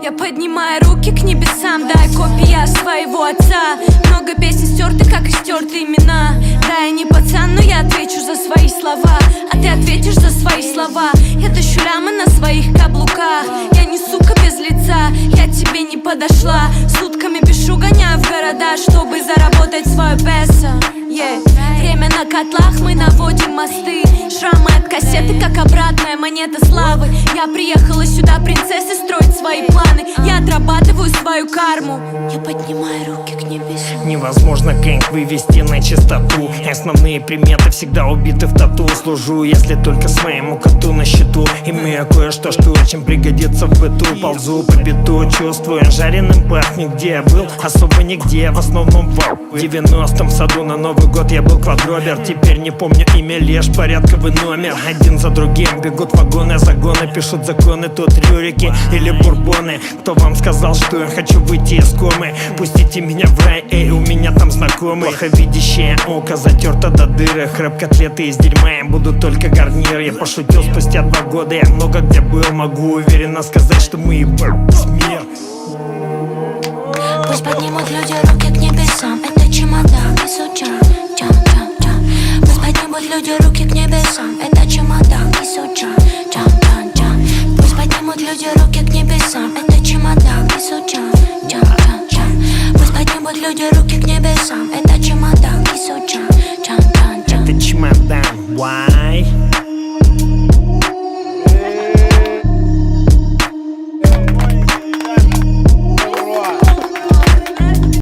Я поднимаю руки к небесам, дай копия своего отца. Много песен стерты, как и стерты имена. Да, я не пацан, но я отвечу за свои слова, а ты ответишь за свои слова. Я тащу лямы на своих каблуках. Я не сука без лица, я тебе не подошла. Сутками пишу, гоняю в города, чтобы заработать свое песо. Время на котлах, мы наводим мосты. Шрамы от кассеты, как обратная монета славы. Я приехала сюда принцессой строить свои планы. Я отрабатываю свою карму. Я поднимаю руки к небесам. Невозможно гэнг вывести на чистоту. Основные приметы всегда убиты в тату. Служу, если только своему коту на счету. Имею кое-что, что очень пригодится в быту. Ползу по биту, чувствую, жареным пахнет. Где я был? Особо нигде, в основном в 90-м саду на Новый год я был квадробер. Теперь не помню имя, лишь порядковый номер. Один за другим бегут вагоны, загоны. Пишут законы, тут рюрики или бурбоны. Кто вам сказал, что я хочу выйти из комы? Пустите меня в рай, эй, у меня там знакомый. Плоховидящее око затерто до дыры. Хрэп-котлеты из дерьма, я буду только гарнир. Я пошутил спустя 2 года, я много где был. Могу уверенно сказать, что мы ебем смерть. Пусть поднимут люди руки к небесам. Это чемодан и суча. Пусть поднимут люди руки к небесам. Это чемодан и суча. Пусть поднимут люди руки к небесам. Это чемодан и суча. Пусть поднимут люди руки к небесам. Это чемодан и суча. Это чемодан, why?